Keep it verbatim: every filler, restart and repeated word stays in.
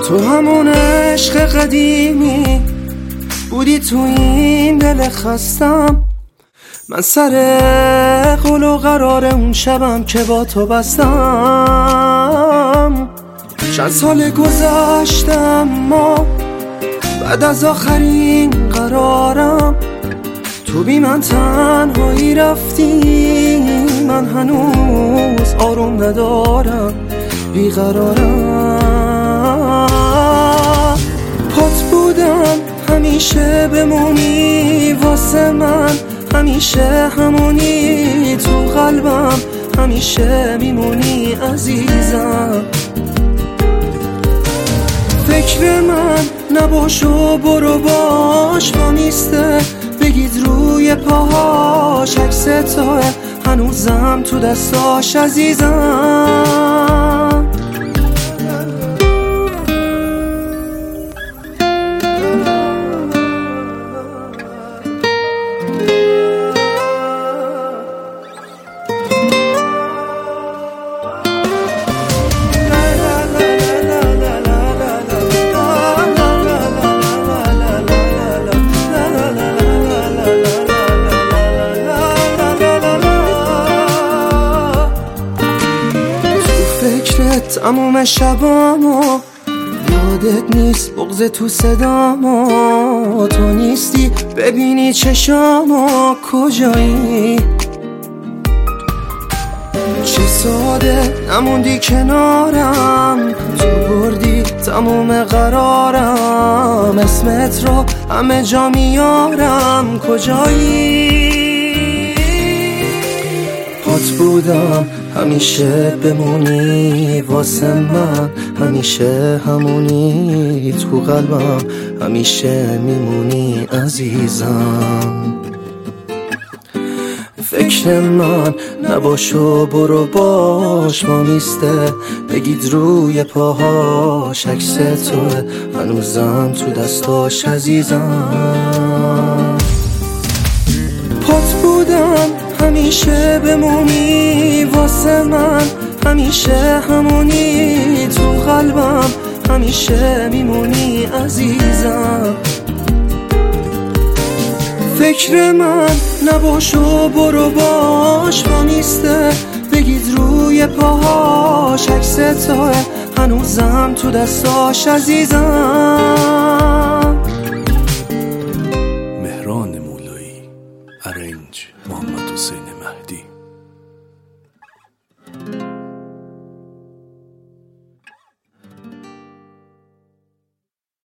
تو همون عشق قدیمی بودی تو این دل خستم. من سر قول و قرار اون شبم که با تو بستم. چند سال گذشته اما بعد از آخرین قرارم تو بی من تنهایی رفتی. من هنوز آروم ندارم، بیقرارم. پات بودم همیشه بمونی واسه من، همیشه همونی تو قلبم، همیشه میمونی عزیزم. فکر من نباش و برو باش با میسته بگید روی پاهاش. عکس توه هنوزم تو دستاش عزیزم. تموم شبامو یادت نیست، بغض تو صدامو تو نیستی ببینی چشامو کجایی. چه ساده نموندی کنارم، تو بردی تموم قرارم. اسمت رو همه جا میارم کجایی. پات بودم همیشه بمونی واسه من، همیشه همونی تو قلبم، همیشه میمونی عزیزم. فکر من نباش و برو باش ما میسته بگید روی پاهاش. عکس توه هنوزم تو دستاش عزیزم. پات بودم همیشه بمونی واسه من، همیشه همونی تو قلبم، همیشه میمونی عزیزم. فکر من نباش و برو باش با میسته بگید روی پاهاش. عکس توه هنوزم تو دستاش عزیزم. مهران مولایی، ارنج محمد حسین مهدی.